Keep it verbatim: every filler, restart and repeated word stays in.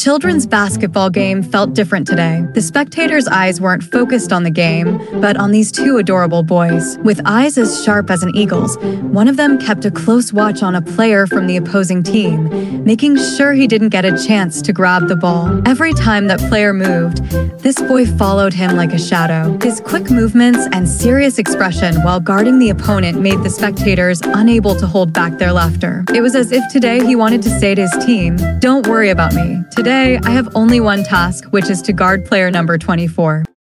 children's basketball game felt different today. The spectators' eyes weren't focused on the game, but on these two adorable boys. With eyes as sharp as an eagle's, one of them kept a close watch on a player from the opposing team, making sure he didn't get a chance to grab the ball. Every time that player moved, this boy followed him like a shadow. His quick movements and serious expression while guarding the opponent made the spectators unable to hold back their laughter. It was as if today he wanted to say to his team, "Don't worry about me. Today, I have only one task, which is to guard player number twenty-four.